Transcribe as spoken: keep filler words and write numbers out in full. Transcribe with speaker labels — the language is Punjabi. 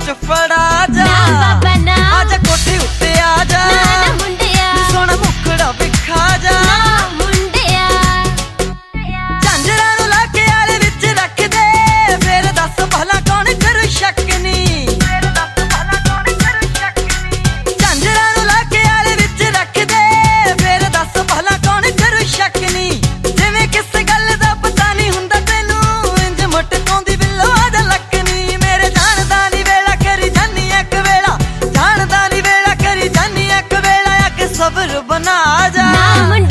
Speaker 1: ਚ ਫੜਾ ਜਾ ਆਜਾ ਕੋਠੇ ਉੱਤੇ ਆ ਜਾ ਸੋਹਣਾ ਮੁਖੜਾ ਵਿਖਾ ਜਾ ਮੁੰਡਿਆ ਝਾਂਜਰਾਂ ਨੂੰ ਲਾ ਕੇ ਆਲੇ ਵਿੱਚ ਰੱਖ ਦੇ ਫੇਰ ਦੱਸ ਭਲਾ ਕੌਣ ਕਰੂ ਸ਼ੱਕ ਨੀ ਝਾਂਜਰਾਂ ਨੂੰ ਲਾ ਕੇ ਆਲੇ ਵਿੱਚ ਰੱਖ ਦੇ ਫੇਰ ਦੱਸ ਭਲਾ ਕੌਣ ਕਰੂ ਸ਼ੱਕ ਨੀ ਜਿਵੇਂ ਕਿਸ ਗੱਲ ਦਾ ਪਤਾ ਨਹੀਂ ਹੁੰਦਾ ਤੈਨੂੰ ਇੰਜ ਮਟਕਾਉਂਦੀ ਬਿੱਲੋ ਆਜਾ ਲੱਕ ਨੀ ਮੇਰੇ ਜਾਣਦਾ ਨੀ ਵੇਲਾ ਕਰੀ ਜਾਨੀ ਇੱਕ ਵੇਲਾ ਜਾਣਦਾ ਨੀ ਵੇਲਾ ਕਰੀ ਜਾਨੀ ਇੱਕ ਵੇਲਾ ਆ ਕੇ ਸਬਰ ਬਣਾ ਜਾ